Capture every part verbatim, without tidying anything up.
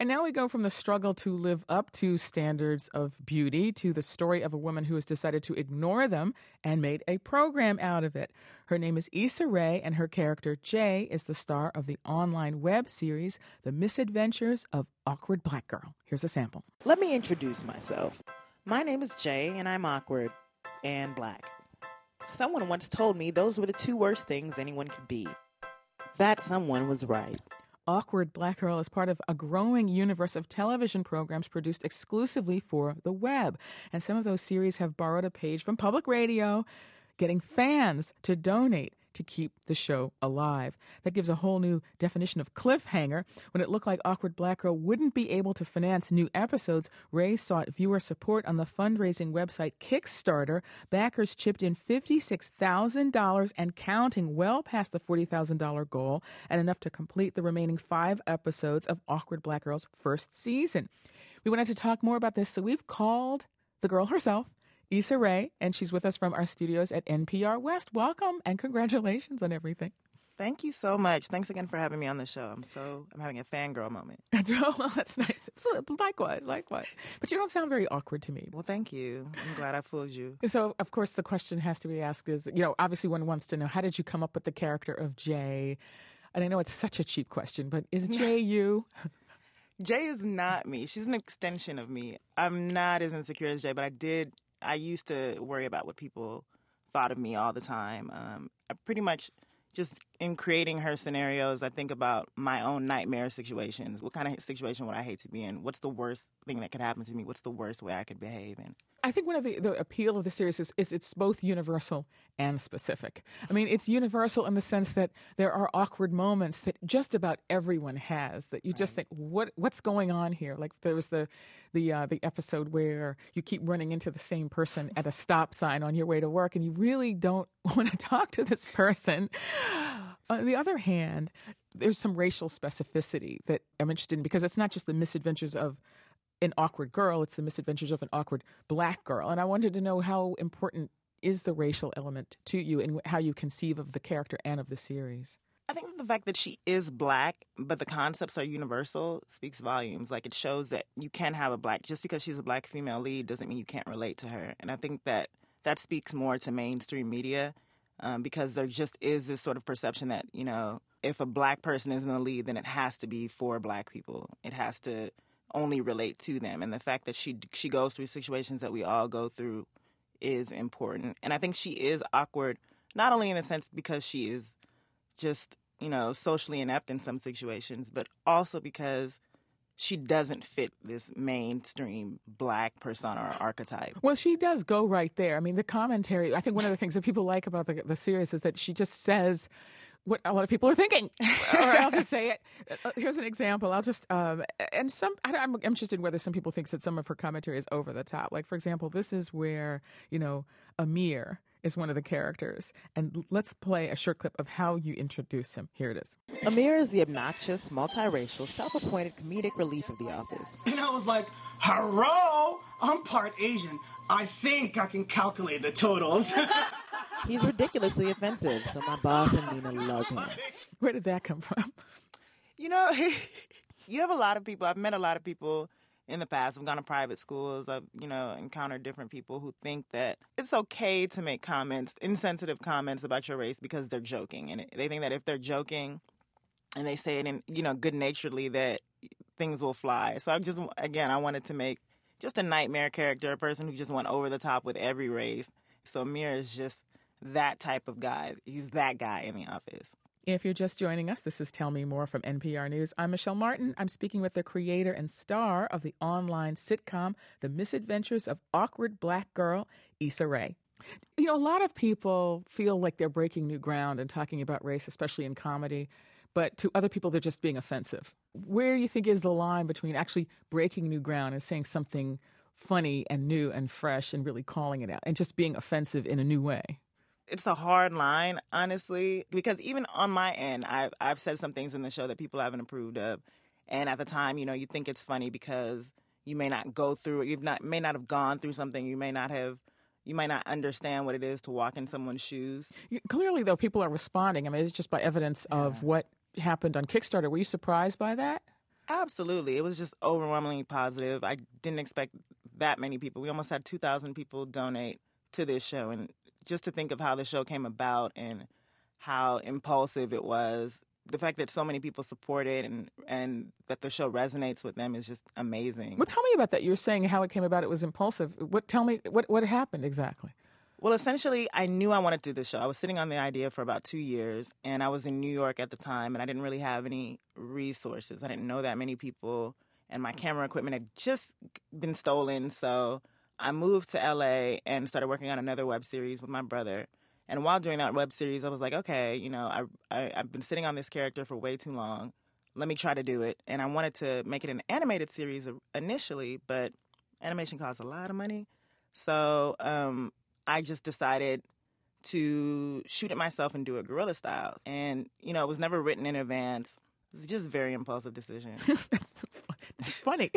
And now we go from the struggle to live up to standards of beauty to the story of a woman who has decided to ignore them and made a program out of it. Her name is Issa Rae, and her character Jay is the star of the online web series, The Misadventures of Awkward Black Girl. Here's a sample. Let me introduce myself. My name is Jay, and I'm awkward and black. Someone once told me those were the two worst things anyone could be. That someone was right. Awkward Black Girl is part of a growing universe of television programs produced exclusively for the web. And some of those series have borrowed a page from public radio, getting fans to donate to keep the show alive. That gives a whole new definition of cliffhanger. When it looked like Awkward Black Girl wouldn't be able to finance new episodes, Rae sought viewer support on the fundraising website Kickstarter. Backers chipped in fifty-six thousand dollars and counting, well past the forty thousand dollars goal, and enough to complete the remaining five episodes of Awkward Black Girl's first season. We wanted to talk more about this, so we've called the girl herself, Issa Rae, and she's with us from our studios at N P R West. Welcome and congratulations on everything. Thank you so much. Thanks again for having me on the show. I'm so I'm having a fangirl moment. Well, that's nice. So, likewise, likewise. But you don't sound very awkward to me. Well, thank you. I'm glad I fooled you. So, of course, the question has to be asked is, you know, obviously one wants to know, how did you come up with the character of Jay? And I know it's such a cheap question, but is Jay you? Jay is not me. She's an extension of me. I'm not as insecure as Jay, but I did I used to worry about what people thought of me all the time. Um, I pretty much just in creating her scenarios, I think about my own nightmare situations. What kind of situation would I hate to be in? What's the worst thing that could happen to me? What's the worst way I could behave in? I think one of the, the appeal of the series is, is it's both universal and specific. I mean, it's universal in the sense that there are awkward moments that just about everyone has, that you just think, what what's going on here? Like there was the the uh, the episode where you keep running into the same person at a stop sign on your way to work, and you really don't want to talk to this person. On the other hand, there's some racial specificity that I'm interested in, because it's not just the misadventures of an awkward girl, it's the misadventures of an awkward black girl. And I wanted to know, how important is the racial element to you and how you conceive of the character and of the series? I think the fact that she is black, but the concepts are universal, speaks volumes. Like, it shows that you can have a black, just because she's a black female lead doesn't mean you can't relate to her. And I think that that speaks more to mainstream media, um, because there just is this sort of perception that, you know, if a black person is in the lead, then it has to be for black people. It has to only relate to them. And the fact that she she goes through situations that we all go through is important. And I think she is awkward, not only in the sense because she is just, you know, socially inept in some situations, but also because she doesn't fit this mainstream black persona or archetype. Well, she does go right there. I mean, the commentary, I think one of the things that people like about the, the series is that she just says what a lot of people are thinking. Or I'll just say it. Uh, here's an example. I'll just, um, and some, I, I'm interested in whether some people think that some of her commentary is over the top. Like, for example, this is where, you know, Amir is one of the characters. And let's play a short clip of how you introduce him. Here it is. Amir is the obnoxious, multiracial, self-appointed comedic relief of the office. And I was like, hello, I'm part Asian. I think I can calculate the totals. He's ridiculously offensive, so my boss and Nina love him. Where did that come from? You know, you have a lot of people. I've met a lot of people in the past. I've gone to private schools. I've, you know, encountered different people who think that it's okay to make comments, insensitive comments about your race because they're joking. And they think that if they're joking and they say it in, you know, good-naturedly, that things will fly. So I just, again, I wanted to make just a nightmare character, a person who just went over the top with every race. So Amir is just that type of guy. He's that guy in the office. If you're just joining us, this is Tell Me More from N P R News. I'm Michelle Martin. I'm speaking with the creator and star of the online sitcom, The Misadventures of Awkward Black Girl, Issa Rae. You know, a lot of people feel like they're breaking new ground and talking about race, especially in comedy, but to other people, they're just being offensive. Where do you think is the line between actually breaking new ground and saying something funny and new and fresh and really calling it out and just being offensive in a new way? It's a hard line, honestly, because even on my end, I've, I've said some things in the show that people haven't approved of. And at the time, you know, you think it's funny because you may not go through it. You not may not have gone through something. You may not have, you might not understand what it is to walk in someone's shoes. Clearly, though, people are responding. I mean, it's just by evidence yeah. of what happened on Kickstarter. Were you surprised by that? Absolutely. It was just overwhelmingly positive. I didn't expect that many people. We almost had two thousand people donate to this show. And just to think of how the show came about and how impulsive it was, the fact that so many people support it and, and that the show resonates with them is just amazing. Well, tell me about that. You're saying how it came about. It was impulsive. What? Tell me what what happened exactly. Well, essentially, I knew I wanted to do this show. I was sitting on the idea for about two years, and I was in New York at the time, and I didn't really have any resources. I didn't know that many people, and my camera equipment had just been stolen. So I moved to L A and started working on another web series with my brother. And while doing that web series, I was like, okay, you know, I, I, I've been sitting on this character for way too long. Let me try to do it. And I wanted to make it an animated series initially, but animation costs a lot of money. So um, I just decided to shoot it myself and do it guerrilla style. And, you know, it was never written in advance. It's just a very impulsive decision. That's funny.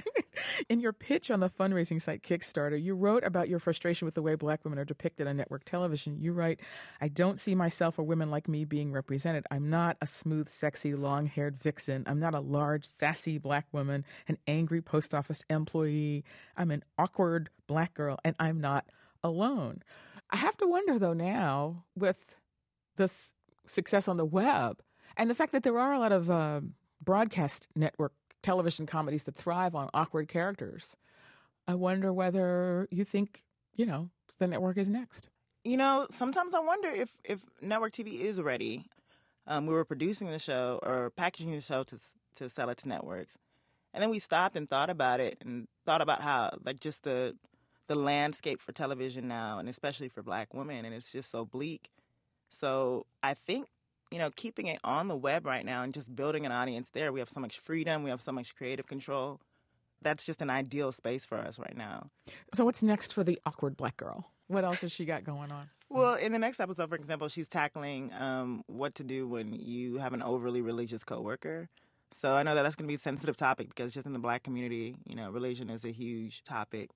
In your pitch on the fundraising site Kickstarter, you wrote about your frustration with the way black women are depicted on network television. You write, I don't see myself or women like me being represented. I'm not a smooth, sexy, long-haired vixen. I'm not a large, sassy black woman, an angry post office employee. I'm an awkward black girl, and I'm not alone. I have to wonder, though, now, with this success on the web, and the fact that there are a lot of uh, broadcast network television comedies that thrive on awkward characters, I wonder whether you think, you know, the network is next. You know, sometimes I wonder if, if network T V is ready. Um, we were producing the show or packaging the show to to sell it to networks. And then we stopped and thought about it and thought about how, like, just the the landscape for television now, and especially for black women, and it's just so bleak. So I think, you know, keeping it on the web right now and just building an audience there, we have so much freedom, we have so much creative control. That's just an ideal space for us right now. So what's next for the awkward black girl? What else has she got going on? Well, in the next episode, for example, she's tackling um, what to do when you have an overly religious coworker. So I know that that's going to be a sensitive topic because just in the black community, you know, religion is a huge topic.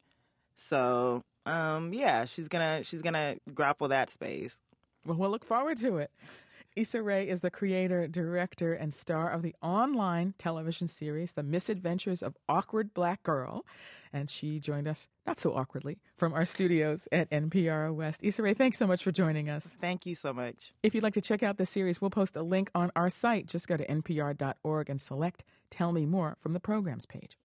So, um, yeah, she's gonna she's gonna grapple that space. Well, we'll look forward to it. Issa Rae is the creator, director, and star of the online television series, The Misadventures of Awkward Black Girl. And she joined us, not so awkwardly, from our studios at N P R West. Issa Rae, thanks so much for joining us. Thank you so much. If you'd like to check out the series, we'll post a link on our site. Just go to N P R dot org and select Tell Me More from the programs page.